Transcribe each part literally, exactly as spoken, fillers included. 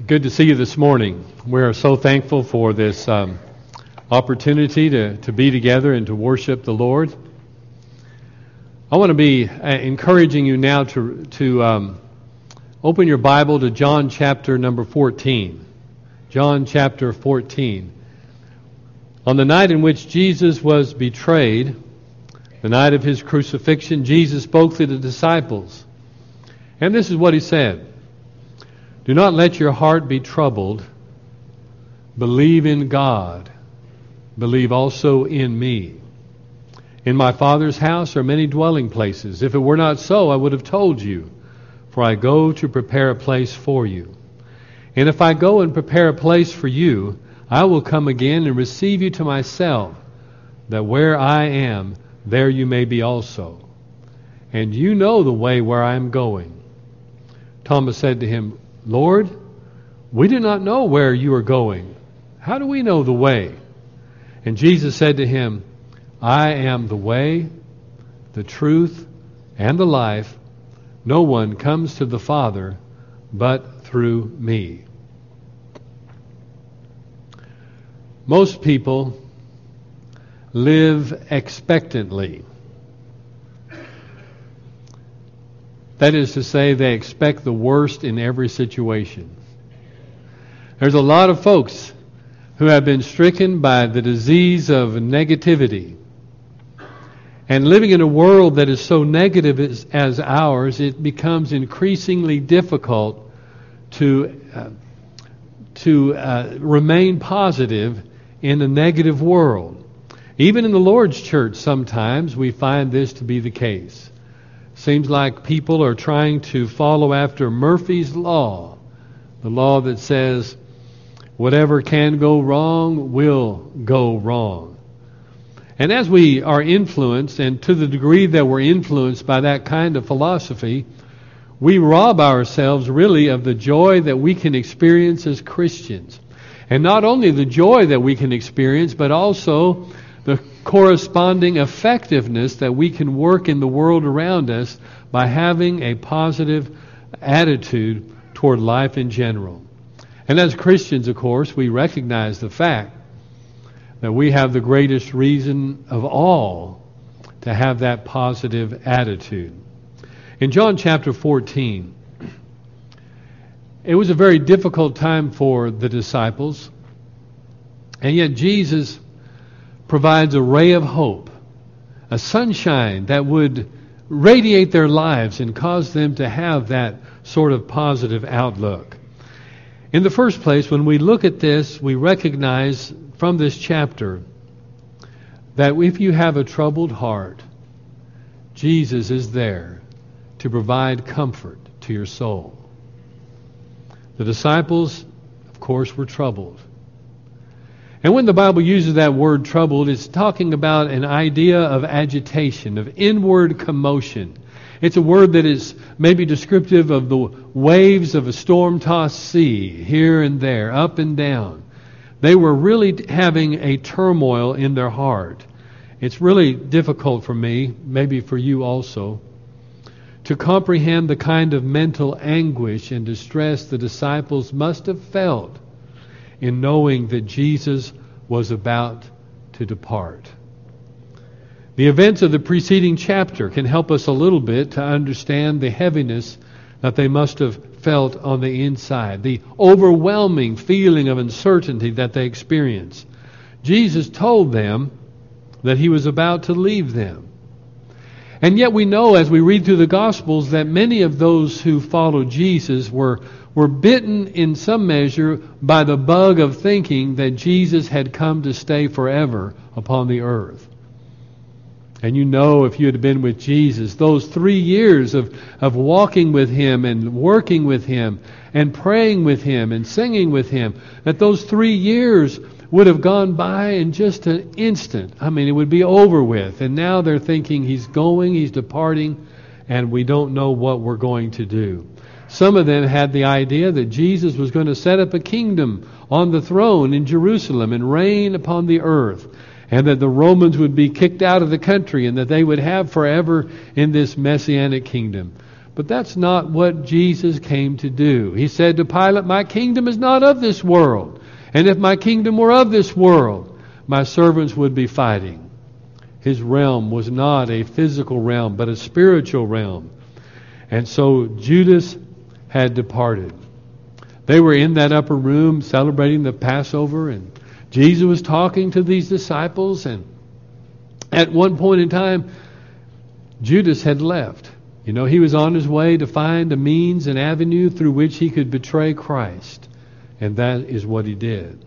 Good to see you this morning. We are so thankful for this um, opportunity to, to be together and to worship the Lord. I want to be uh, encouraging you now to, to um, open your Bible to John chapter number fourteen. John chapter fourteen. On the night in which Jesus was betrayed, the night of his crucifixion, Jesus spoke to the disciples. And this is what he said. Do not let your heart be troubled. Believe in God. Believe also in me. In my Father's house are many dwelling places. If it were not so, I would have told you, for I go to prepare a place for you. And if I go and prepare a place for you, I will come again and receive you to myself, that where I am, there you may be also. And you know the way where I am going. Thomas said to him, Lord, we do not know where you are going. How do we know the way? And Jesus said to him, I am the way, the truth, and the life. No one comes to the Father but through me. Most people live expectantly. That is to say, they expect the worst in every situation. There's a lot of folks who have been stricken by the disease of negativity. And living in a world that is so negative as, as ours, it becomes increasingly difficult to, uh, to uh, remain positive in a negative world. Even in the Lord's church, sometimes we find this to be the case. Seems like people are trying to follow after Murphy's Law, the law that says whatever can go wrong will go wrong. And as we are influenced, and to the degree that we're influenced by that kind of philosophy, we rob ourselves really of the joy that we can experience as Christians. And not only the joy that we can experience, but also the corresponding effectiveness that we can work in the world around us by having a positive attitude toward life in general. And as Christians, of course, we recognize the fact that we have the greatest reason of all to have that positive attitude. In John chapter fourteen, it was a very difficult time for the disciples, and yet Jesus provides a ray of hope, a sunshine that would radiate their lives and cause them to have that sort of positive outlook. In the first place, when we look at this, we recognize from this chapter that if you have a troubled heart, Jesus is there to provide comfort to your soul. The disciples, of course, were troubled. And when the Bible uses that word troubled, it's talking about an idea of agitation, of inward commotion. It's a word that is maybe descriptive of the waves of a storm-tossed sea, here and there, up and down. They were really having a turmoil in their heart. It's really difficult for me, maybe for you also, to comprehend the kind of mental anguish and distress the disciples must have felt in knowing that Jesus was about to depart. The events of the preceding chapter can help us a little bit to understand the heaviness that they must have felt on the inside, the overwhelming feeling of uncertainty that they experienced. Jesus told them that he was about to leave them. And yet we know as we read through the Gospels that many of those who followed Jesus were were bitten in some measure by the bug of thinking that Jesus had come to stay forever upon the earth. And you know, if you had been with Jesus, those three years of, of walking with Him and working with Him and praying with Him and singing with Him, that those three years would have gone by in just an instant. I mean, it would be over with. And now they're thinking He's going, He's departing, and we don't know what we're going to do. Some of them had the idea that Jesus was going to set up a kingdom on the throne in Jerusalem and reign upon the earth, and that the Romans would be kicked out of the country and that they would have forever in this messianic kingdom. But that's not what Jesus came to do. He said to Pilate, "My kingdom is not of this world. And if my kingdom were of this world, my servants would be fighting." His realm was not a physical realm, but a spiritual realm. And so Judas had departed. They were in that upper room celebrating the Passover, and Jesus was talking to these disciples, and at one point in time, Judas had left. You know, he was on his way to find a means, an avenue through which he could betray Christ. And that is what he did.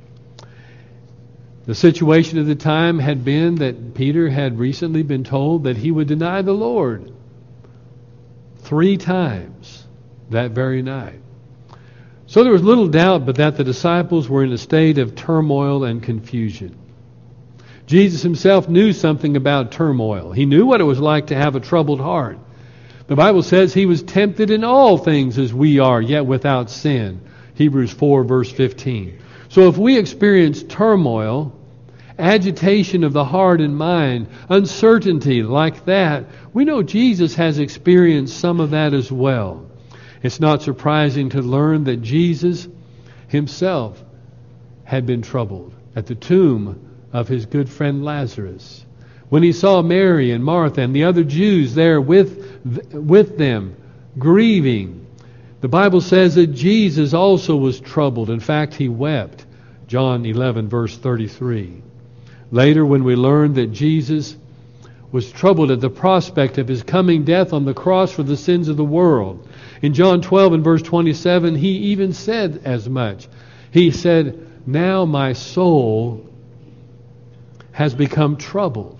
The situation of the time had been that Peter had recently been told that he would deny the Lord three times that very night. So there was little doubt but that the disciples were in a state of turmoil and confusion. Jesus himself knew something about turmoil. He knew what it was like to have a troubled heart. The Bible says he was tempted in all things as we are, yet without sin. Hebrews four, verse fifteen. So if we experience turmoil, agitation of the heart and mind, uncertainty like that, we know Jesus has experienced some of that as well. It's not surprising to learn that Jesus himself had been troubled at the tomb of his good friend Lazarus. When he saw Mary and Martha and the other Jews there with, with them, grieving, the Bible says that Jesus also was troubled. In fact, he wept. John eleven, verse thirty-three. Later, when we learn that Jesus was troubled at the prospect of his coming death on the cross for the sins of the world, in John twelve and verse twenty-seven, he even said as much. He said, "Now my soul has become troubled.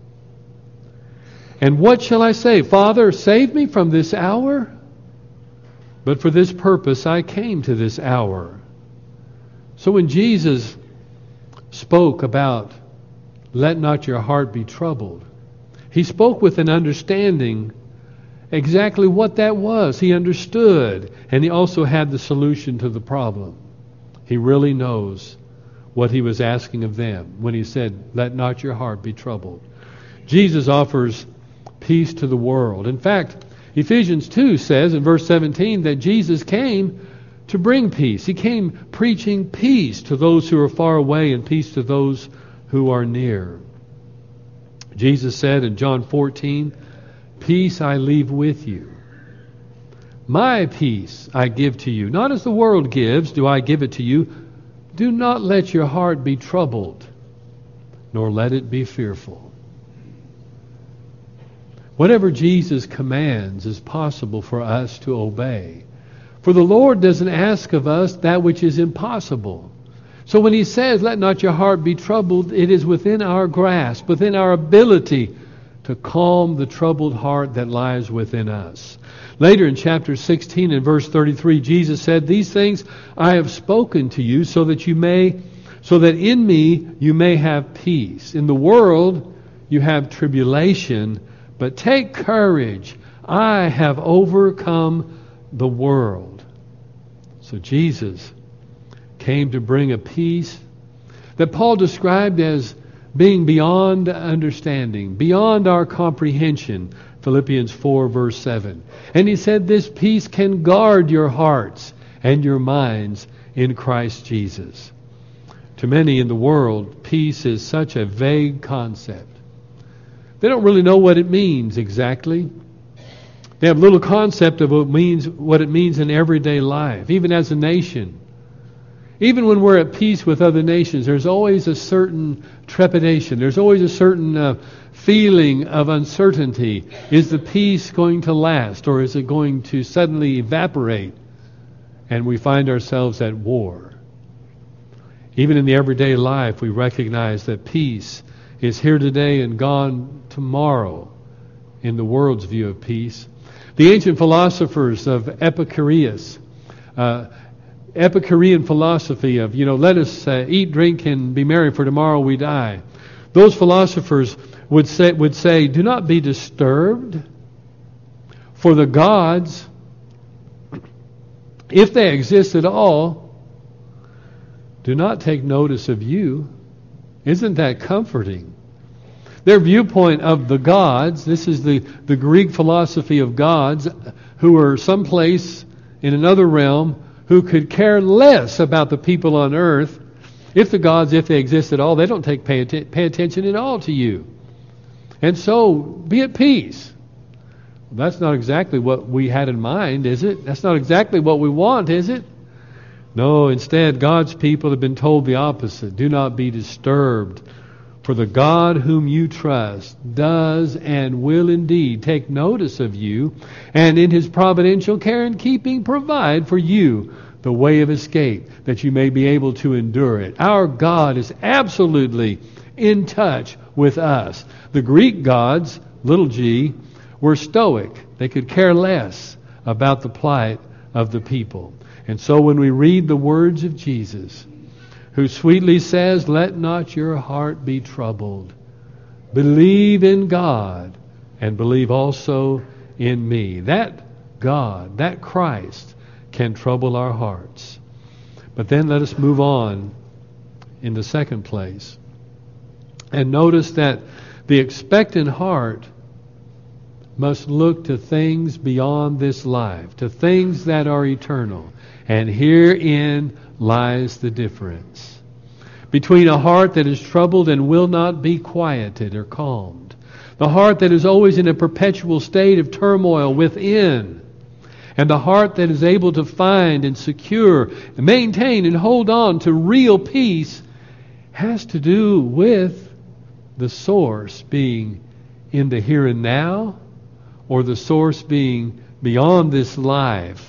And what shall I say? Father, save me from this hour? But for this purpose I came to this hour." So when Jesus spoke about, "Let not your heart be troubled," he spoke with an understanding exactly what that was. He understood, and he also had the solution to the problem. He really knows what he was asking of them when he said, "Let not your heart be troubled." Jesus offers peace to the world. In fact, Ephesians two says in verse seventeen that Jesus came to bring peace. He came preaching peace to those who are far away and peace to those who are near. Jesus said in John fourteen, "Peace I leave with you. My peace I give to you. Not as the world gives, do I give it to you. Do not let your heart be troubled, nor let it be fearful." Whatever Jesus commands is possible for us to obey. For the Lord doesn't ask of us that which is impossible. So when he says, "Let not your heart be troubled," it is within our grasp, within our ability to calm the troubled heart that lies within us. Later in chapter sixteen and verse thirty-three, Jesus said, "These things I have spoken to you so that you may, so that in me you may have peace. In the world you have tribulation, but take courage. I have overcome the world." So Jesus came to bring a peace that Paul described as being beyond understanding, beyond our comprehension. Philippians four, verse seven. And he said this peace can guard your hearts and your minds in Christ Jesus. To many in the world, peace is such a vague concept. They don't really know what it means exactly. They have little concept of what it means, what it means in everyday life, even as a nation. Even when we're at peace with other nations, there's always a certain trepidation. There's always a certain uh, feeling of uncertainty. Is the peace going to last, or is it going to suddenly evaporate and we find ourselves at war? Even in the everyday life, we recognize that peace is here today and gone tomorrow in the world's view of peace. The ancient philosophers of Epicurus, uh, Epicurean philosophy of, you know, let us uh, eat, drink, and be merry, for tomorrow we die. Those philosophers would say, would say, do not be disturbed, for the gods, if they exist at all, do not take notice of you. Isn't that comforting? Their viewpoint of the gods, this is the, the Greek philosophy of gods, who are someplace in another realm, who could care less about the people on earth. If the gods, if they exist at all, they don't take pay, att- pay attention at all to you. And so, be at peace. Well, that's not exactly what we had in mind, is it? That's not exactly what we want, is it? No, instead, God's people have been told the opposite. Do not be disturbed, for the God whom you trust does and will indeed take notice of you, and in His providential care and keeping provide for you the way of escape, that you may be able to endure it. Our God is absolutely in touch with us. The Greek gods, little g, were stoic. They could care less about the plight of the people. And so when we read the words of Jesus, who sweetly says, "Let not your heart be troubled. Believe in God, and believe also in me." That God, that Christ, can trouble our hearts. But then let us move on in the second place. And notice that the expectant heart must look to things beyond this life, to things that are eternal. And herein lies the difference between a heart that is troubled and will not be quieted or calmed, the heart that is always in a perpetual state of turmoil within, and the heart that is able to find and secure, and maintain and hold on to real peace, has to do with the source being in the here and now, or the source being beyond this life,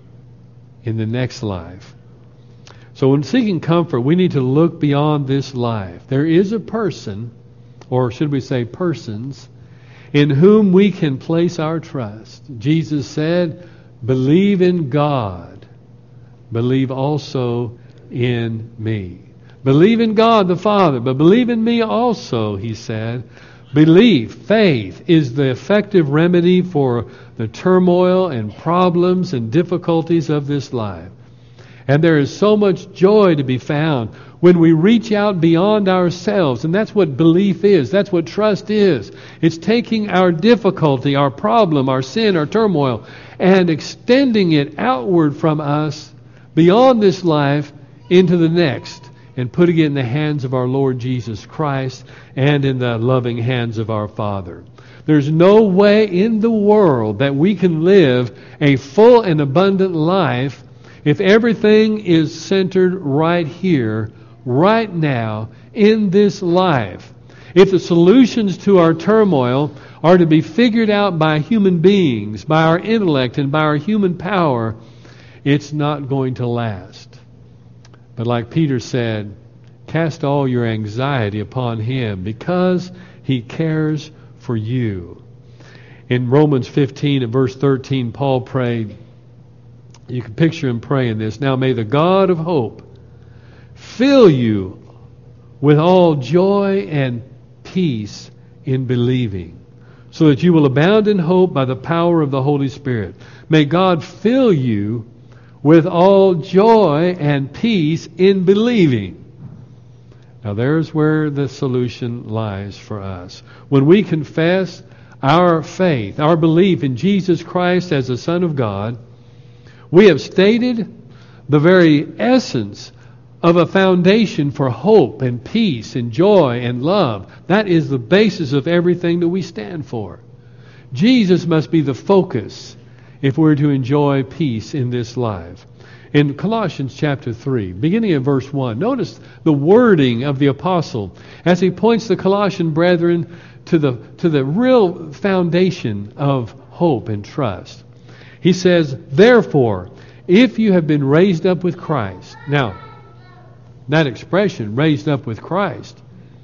in the next life. So when seeking comfort, we need to look beyond this life. There is a person, or should we say persons, in whom we can place our trust. Jesus said, "Believe in God. Believe also in me." Believe in God the Father, but believe in me also, He said. Belief, faith, is the effective remedy for the turmoil and problems and difficulties of this life. And there is so much joy to be found when we reach out beyond ourselves. And that's what belief is. That's what trust is. It's taking our difficulty, our problem, our sin, our turmoil, and extending it outward from us beyond this life into the next, and putting it in the hands of our Lord Jesus Christ and in the loving hands of our Father. There's no way in the world that we can live a full and abundant life if everything is centered right here, right now, in this life. If the solutions to our turmoil are to be figured out by human beings, by our intellect and by our human power, it's not going to last. But like Peter said, cast all your anxiety upon Him because He cares for you. In Romans fifteen and verse thirteen, Paul prayed, you can picture him praying this, "Now may the God of hope fill you with all joy and peace in believing, so that you will abound in hope by the power of the Holy Spirit." May God fill you with all joy and peace in believing. Now there's where the solution lies for us. When we confess our faith, our belief in Jesus Christ as the Son of God, we have stated the very essence of a foundation for hope and peace and joy and love. That is the basis of everything that we stand for. Jesus must be the focus if we're to enjoy peace in this life. In Colossians chapter three, beginning in verse one, notice the wording of the apostle as he points the Colossian brethren to the, to the real foundation of hope and trust. He says, "Therefore, if you have been raised up with Christ." Now, that expression, raised up with Christ,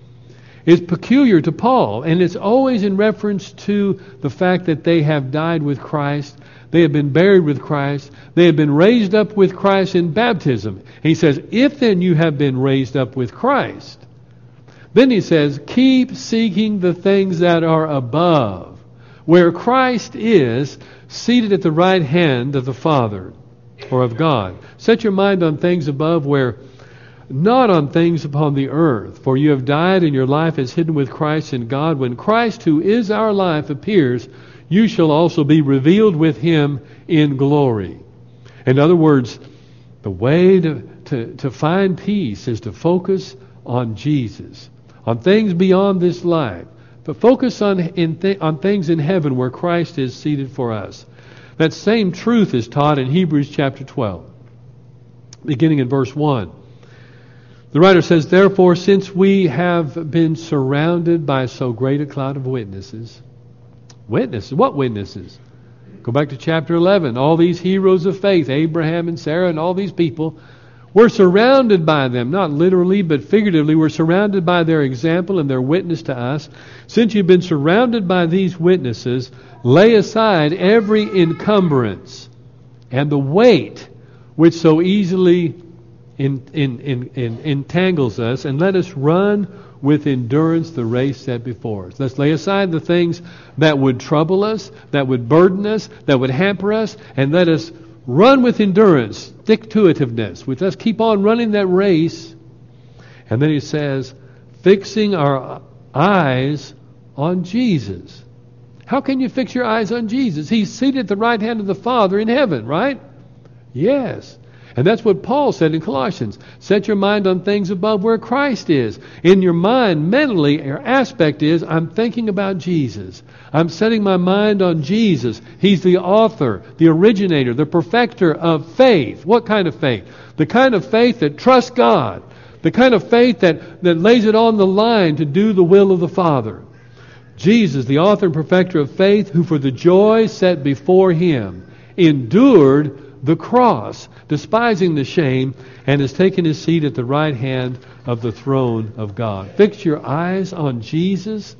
is peculiar to Paul, and it's always in reference to the fact that they have died with Christ, they have been buried with Christ, they have been raised up with Christ in baptism. He says, if then you have been raised up with Christ, then he says, keep seeking the things that are above, where Christ is, seated at the right hand of the Father, or of God. Set your mind on things above, where not on things upon the earth. For you have died, and your life is hidden with Christ in God. When Christ, who is our life, appears, you shall also be revealed with Him in glory. In other words, the way to, to, to find peace is to focus on Jesus, on things beyond this life, but focus on, in th- on things in heaven where Christ is seated for us. That same truth is taught in Hebrews chapter twelve, beginning in verse one. The writer says, therefore, since we have been surrounded by so great a cloud of witnesses. Witnesses? What witnesses? Go back to chapter eleven. All these heroes of faith, Abraham and Sarah and all these people, we're surrounded by them. Not literally, but figuratively. We're surrounded by their example and their witness to us. Since you've been surrounded by these witnesses, lay aside every encumbrance and the weight which so easily In, in, in, in, entangles us, and let us run with endurance the race set before us. Let's lay aside the things that would trouble us, that would burden us, that would hamper us, and let us run with endurance, stick-to-itiveness. Let's keep on running that race. And then he says, fixing our eyes on Jesus. How can you fix your eyes on Jesus? He's seated at the right hand of the Father in heaven, right? Yes. And that's what Paul said in Colossians. Set your mind on things above where Christ is. In your mind, mentally, your aspect is, I'm thinking about Jesus. I'm setting my mind on Jesus. He's the author, the originator, the perfecter of faith. What kind of faith? The kind of faith that trusts God. The kind of faith that, that lays it on the line to do the will of the Father. Jesus, the author and perfecter of faith, who for the joy set before Him endured the cross, despising the shame, and has taken His seat at the right hand of the throne of God. Fix your eyes on Jesus.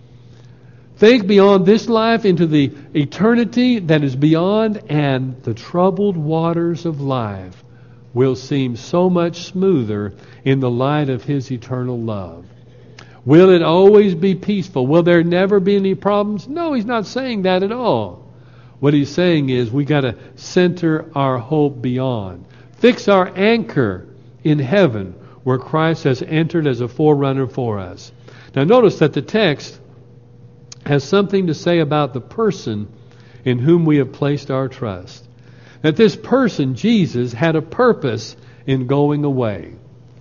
Think beyond this life into the eternity that is beyond, and the troubled waters of life will seem so much smoother in the light of His eternal love. Will it always be peaceful? Will there never be any problems? No, He's not saying that at all. What He's saying is we got to center our hope beyond. Fix our anchor in heaven where Christ has entered as a forerunner for us. Now notice that the text has something to say about the person in whom we have placed our trust. That this person, Jesus, had a purpose in going away.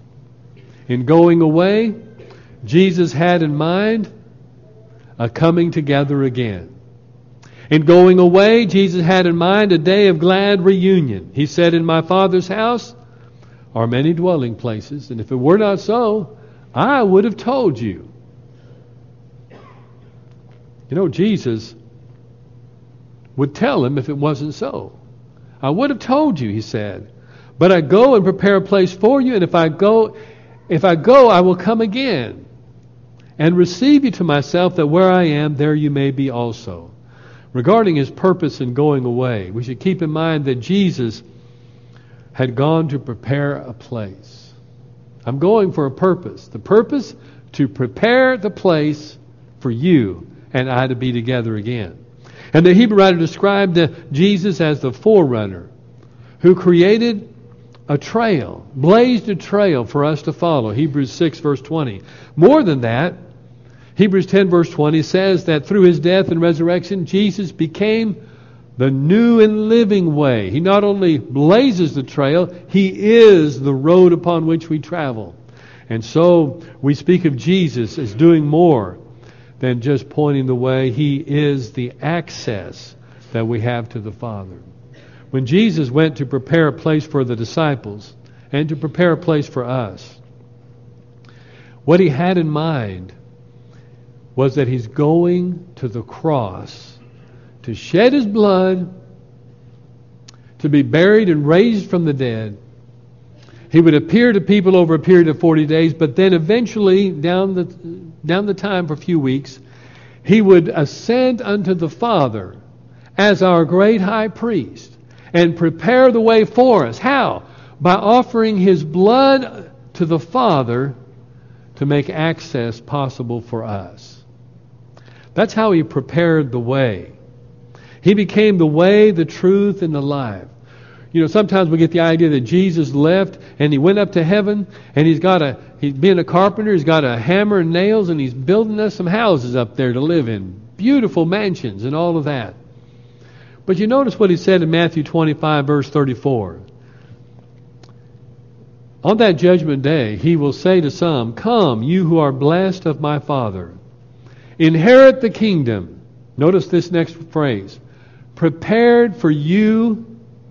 In going away, Jesus had in mind a coming together again. In going away, Jesus had in mind a day of glad reunion. He said, in my Father's house are many dwelling places, and if it were not so, I would have told you. You know, Jesus would tell him if it wasn't so. I would have told you, He said, but I go and prepare a place for you, and if I go, if I go, I will come again and receive you to myself, that where I am, there you may be also. Regarding His purpose in going away, we should keep in mind that Jesus had gone to prepare a place. I'm going for a purpose. The purpose to prepare the place for you and I to be together again. And the Hebrew writer described Jesus as the forerunner who created a trail, blazed a trail for us to follow. Hebrews six verse twenty. More than that, Hebrews ten verse twenty says that through His death and resurrection, Jesus became the new and living way. He not only blazes the trail, He is the road upon which we travel. And so we speak of Jesus as doing more than just pointing the way. He is the access that we have to the Father. When Jesus went to prepare a place for the disciples and to prepare a place for us, what He had in mind was that He's going to the cross to shed His blood, to be buried and raised from the dead. He would appear to people over a period of forty days, but then eventually, down the, down the time for a few weeks, He would ascend unto the Father as our great high priest and prepare the way for us. How? By offering His blood to the Father to make access possible for us. That's how He prepared the way. He became the way, the truth, and the life. You know, sometimes we get the idea that Jesus left and he went up to heaven and he's got a, he's being a carpenter, he's got a hammer and nails and he's building us some houses up there to live in. Beautiful mansions and all of that. But you notice what he said in Matthew twenty-five, verse thirty-four. On that judgment day, he will say to some, "Come, you who are blessed of my Father, inherit the kingdom." Notice this next phrase. Prepared for you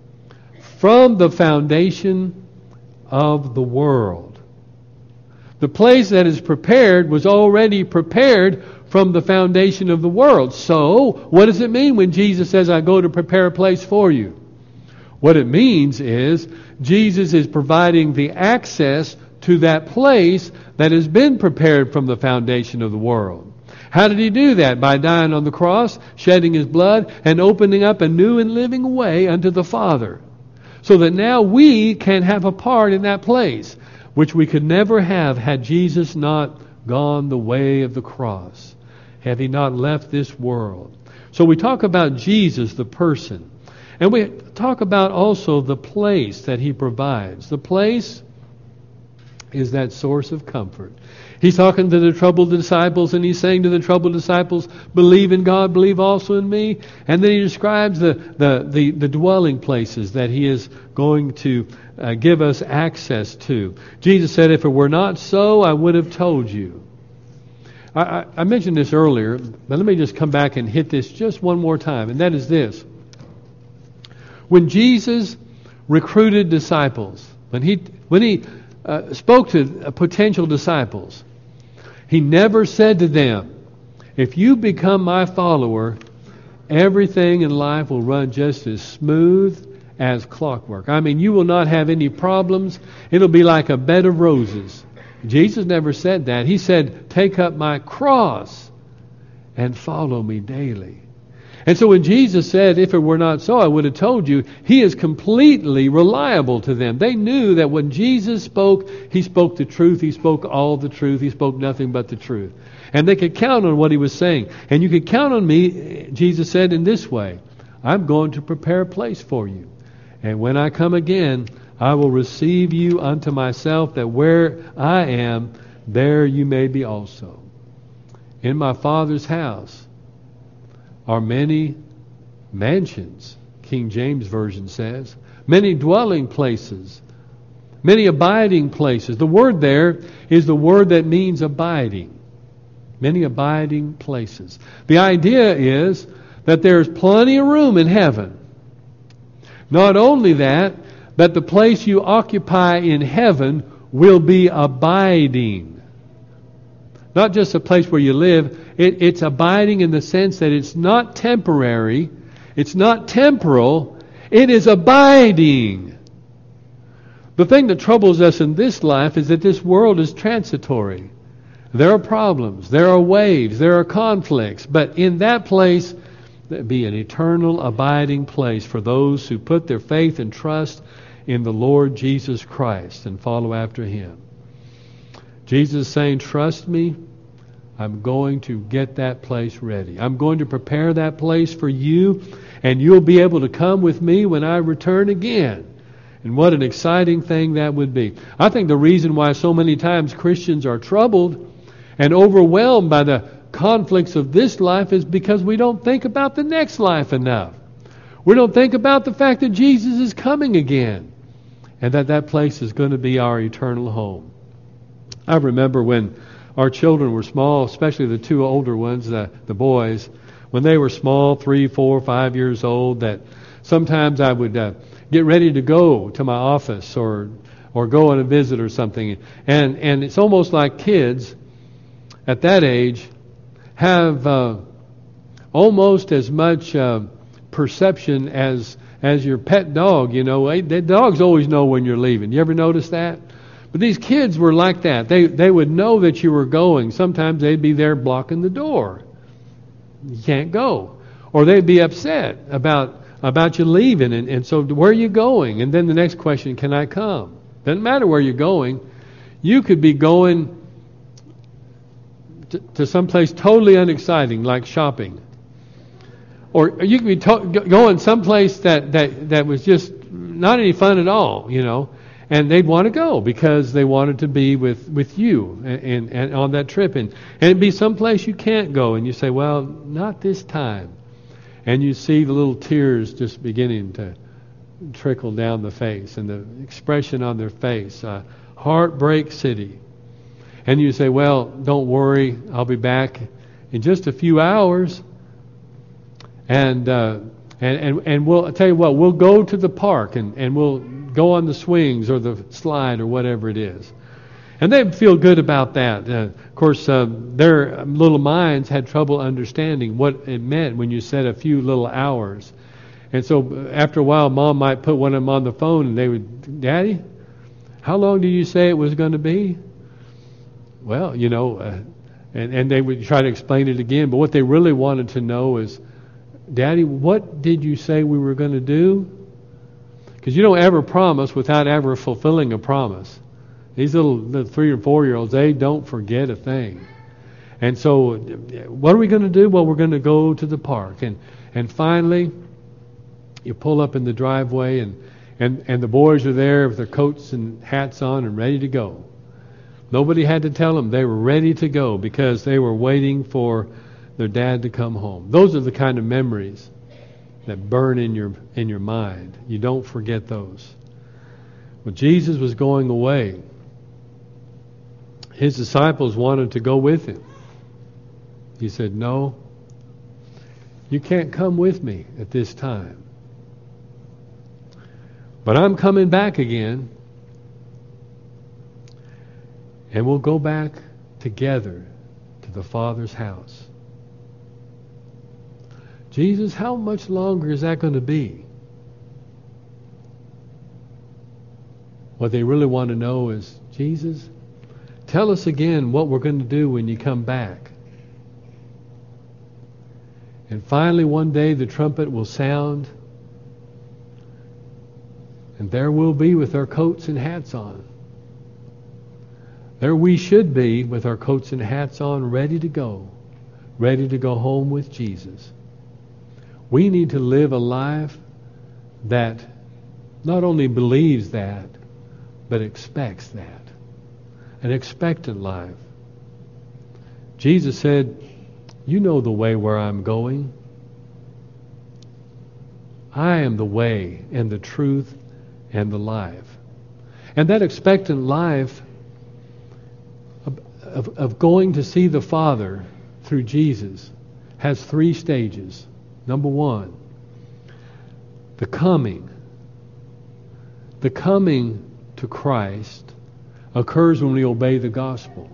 from the foundation of the world. The place that is prepared was already prepared from the foundation of the world. So, what does it mean when Jesus says, "I go to prepare a place for you"? What it means is Jesus is providing the access to that place that has been prepared from the foundation of the world. How did he do that? By dying on the cross, shedding his blood, and opening up a new and living way unto the Father. So that now we can have a part in that place, which we could never have had Jesus not gone the way of the cross, had he not left this world. So we talk about Jesus, the person. And we talk about also the place that he provides. The place is that source of comfort. He's talking to the troubled disciples, and he's saying to the troubled disciples, "Believe in God, believe also in me." And then he describes the, the, the, the dwelling places that he is going to uh, give us access to. Jesus said, "If it were not so, I would have told you." I, I, I mentioned this earlier, but let me just come back and hit this just one more time, and that is this. When Jesus recruited disciples, when he when he uh, spoke to uh, potential disciples, he never said to them, "If you become my follower, everything in life will run just as smooth as clockwork. I mean, you will not have any problems. It'll be like a bed of roses." Jesus never said that. He said, "Take up my cross and follow me daily." And so when Jesus said, "If it were not so, I would have told you," he is completely reliable to them. They knew that when Jesus spoke, he spoke the truth. He spoke all the truth. He spoke nothing but the truth. And they could count on what he was saying. "And you could count on me," Jesus said, "in this way. I'm going to prepare a place for you. And when I come again, I will receive you unto myself, that where I am, there you may be also. In my Father's house are many mansions," King James Version says, "many dwelling places, many abiding places." The word there is the word that means abiding. Many abiding places. The idea is that there's plenty of room in heaven. Not only that, but the place you occupy in heaven will be abiding. Not just a place where you live. It, it's abiding in the sense that it's not temporary. It's not temporal. It is abiding. The thing that troubles us in this life is that this world is transitory. There are problems. There are waves. There are conflicts. But in that place, there'll be an eternal abiding place for those who put their faith and trust in the Lord Jesus Christ and follow after him. Jesus is saying, "Trust me. I'm going to get that place ready. I'm going to prepare that place for you, and you'll be able to come with me when I return again." And what an exciting thing that would be. I think the reason why so many times Christians are troubled and overwhelmed by the conflicts of this life is because we don't think about the next life enough. We don't think about the fact that Jesus is coming again, and that that place is going to be our eternal home. I remember when our children were small, especially the two older ones, the, the boys, when they were small, three, four, five years old, that sometimes I would uh, get ready to go to my office or or go on a visit or something. And, and it's almost like kids at that age have uh, almost as much uh, perception as as your pet dog. You know, the dogs always know when you're leaving. You ever notice that? But these kids were like that. They they would know that you were going. Sometimes they'd be there blocking the door. You can't go. Or they'd be upset about about you leaving. And, and so, where are you going? And then the next question, can I come? Doesn't matter where you're going. You could be going to, to someplace totally unexciting, like shopping. Or you could be to- going someplace that, that, that was just not any fun at all, you know. And they'd want to go because they wanted to be with, with you and, and, and on that trip. And, and it'd be someplace you can't go. And you say, well, not this time. And you see the little tears just beginning to trickle down the face and the expression on their face. Uh, heartbreak city. And you say, well, don't worry, I'll be back in just a few hours. And uh, and, and and we'll I'll tell you what, we'll go to the park and, and we'll go on the swings or the slide or whatever it is. And they feel good about that. Uh, of course, uh, their little minds had trouble understanding what it meant when you said a few little hours. And so after a while, Mom might put one of them on the phone and they would, Daddy, how long did you say it was going to be? Well, you know, uh, and, and they would try to explain it again. But what they really wanted to know is, Daddy, what did you say we were going to do? Because you don't ever promise without ever fulfilling a promise. These little, little three or four-year-olds, they don't forget a thing. And so what are we going to do? Well, we're going to go to the park. And and finally, you pull up in the driveway, and, and, and the boys are there with their coats and hats on and ready to go. Nobody had to tell them. They were ready to go because they were waiting for their dad to come home. Those are the kind of memories that burn in your in your mind. You don't forget those. When Jesus was going away, his disciples wanted to go with him. He said, no, you can't come with me at this time. But I'm coming back again, and we'll go back together to the Father's house. Jesus, how much longer is that going to be? What they really want to know is, Jesus, tell us again what we're going to do when you come back. And finally, one day the trumpet will sound, and there we'll be with our coats and hats on. There we should be with our coats and hats on, ready to go, ready to go home with Jesus. We need to live a life that not only believes that, but expects that. An expectant life. Jesus said, you know the way where I'm going. I am the way and the truth and the life. And that expectant life of, of, of going to see the Father through Jesus has three stages. Number one, the coming. The coming to Christ occurs when we obey the gospel.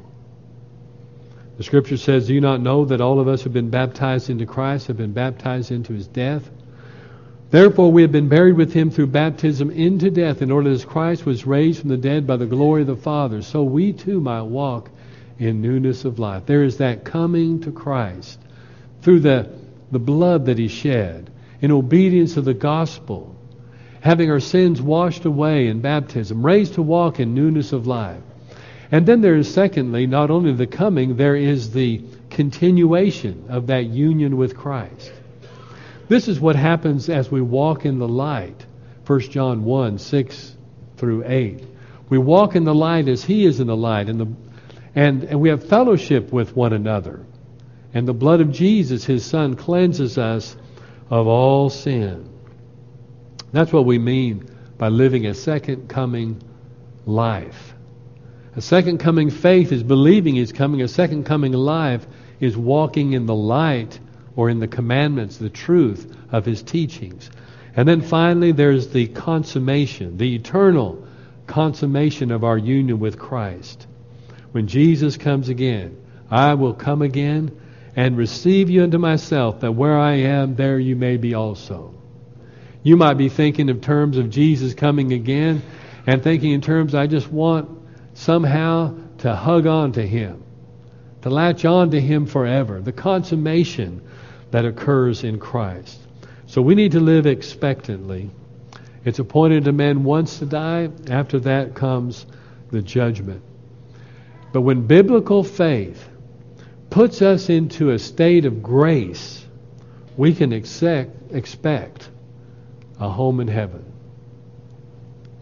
The scripture says, do you not know that all of us who have been baptized into Christ have been baptized into his death? Therefore we have been buried with him through baptism into death, in order that as Christ was raised from the dead by the glory of the Father, so we too might walk in newness of life. There is that coming to Christ through the, the blood that he shed, in obedience to the gospel, having our sins washed away in baptism, raised to walk in newness of life. And then there is, secondly, not only the coming, there is the continuation of that union with Christ. This is what happens as we walk in the light. First John one, six through eight. We walk in the light as he is in the light, and, the, and, and we have fellowship with one another. And the blood of Jesus, his Son, cleanses us of all sin. That's what we mean by living a second coming life. A second coming faith is believing he's coming. A second coming life is walking in the light, or in the commandments, the truth of his teachings. And then finally there's the consummation, the eternal consummation of our union with Christ. When Jesus comes again, I will come again and receive you unto myself, that where I am, there you may be also. You might be thinking in terms of Jesus coming again, and thinking in terms, I just want somehow to hug on to him, to latch on to him forever. The consummation that occurs in Christ. So we need to live expectantly. It's appointed to men once to die. After that comes the judgment. But when biblical faith puts us into a state of grace, we can expect, expect a home in heaven.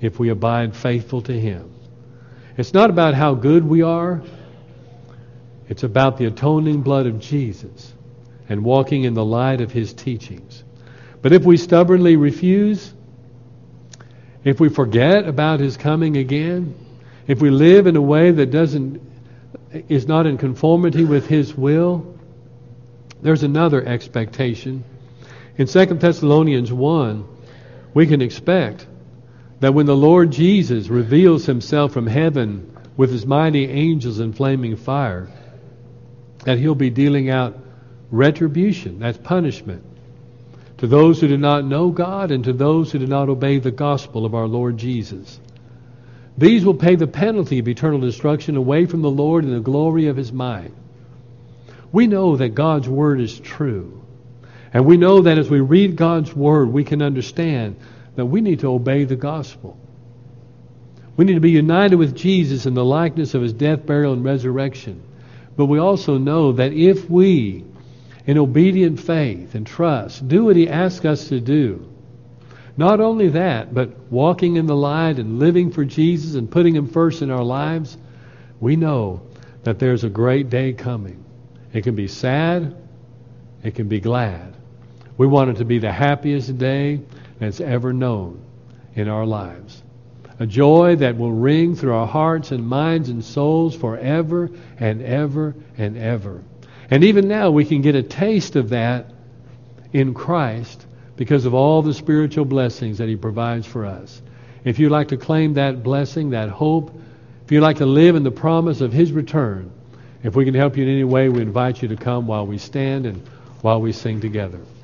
if we abide faithful to Him. It's not about how good we are. It's about the atoning blood of Jesus and walking in the light of His teachings. But if we stubbornly refuse, if we forget about His coming again, if we live in a way that doesn't is not in conformity with His will, there's another expectation. In Second Thessalonians one, we can expect that when the Lord Jesus reveals Himself from heaven with His mighty angels in flaming fire, that He'll be dealing out retribution, that's punishment, to those who do not know God and to those who do not obey the gospel of our Lord Jesus. These will pay the penalty of eternal destruction away from the Lord in the glory of His might. We know that God's Word is true. And we know that as we read God's Word, we can understand that we need to obey the gospel. We need to be united with Jesus in the likeness of His death, burial, and resurrection. But we also know that if we, in obedient faith and trust, do what He asks us to do, not only that, but walking in the light and living for Jesus and putting Him first in our lives, we know that there's a great day coming. It can be sad, it can be glad. We want it to be the happiest day that's ever known in our lives. A joy that will ring through our hearts and minds and souls forever and ever and ever. And even now we can get a taste of that in Christ because of all the spiritual blessings that He provides for us. If you'd like to claim that blessing, that hope, if you'd like to live in the promise of His return, if we can help you in any way, we invite you to come while we stand and while we sing together.